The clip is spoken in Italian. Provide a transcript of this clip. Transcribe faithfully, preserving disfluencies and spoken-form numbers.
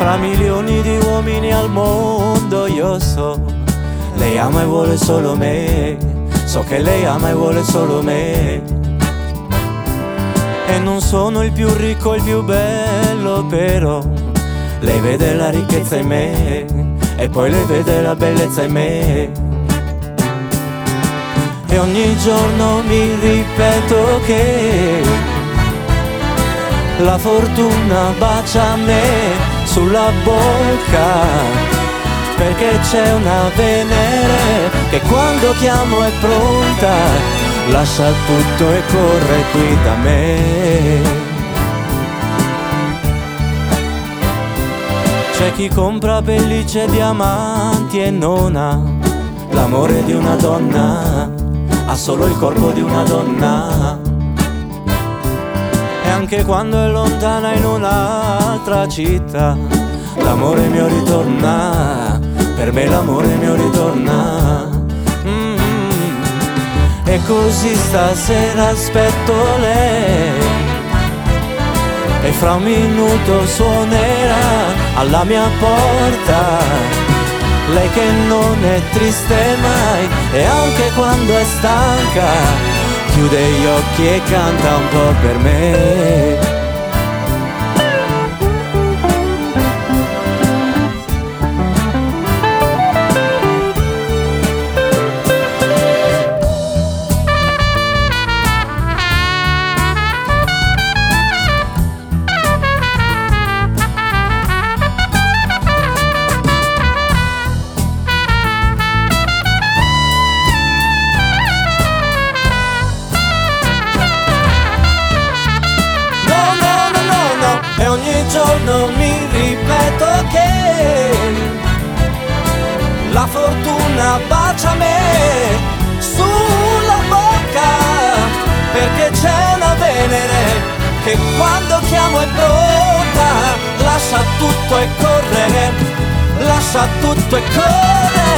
fra milioni di uomini al mondo io so, lei ama e vuole solo me, so che lei ama e vuole solo me. E non sono il più ricco, il più bello, però lei vede la ricchezza in me, e poi lei vede la bellezza in me. E ogni giorno mi ripeto che la fortuna bacia me sulla bocca, perché c'è una Venere che quando chiamo è pronta, lascia tutto e corre qui da me. C'è chi compra pellicce e diamanti e non ha l'amore di una donna, ha solo il corpo di una donna. E anche quando è lontana in un'altra città, l'amore mio ritorna, per me l'amore mio ritorna. mm-hmm. E così stasera aspetto lei, e fra un minuto suonerà alla mia porta, lei che non è triste mai, e anche quando è stanca chiude gli occhi e canta un po' per me. E ogni giorno mi ripeto che la fortuna bacia me sulla bocca, perché c'è una Venere che quando chiamo è pronta, lascia tutto e corre, lascia tutto e corre.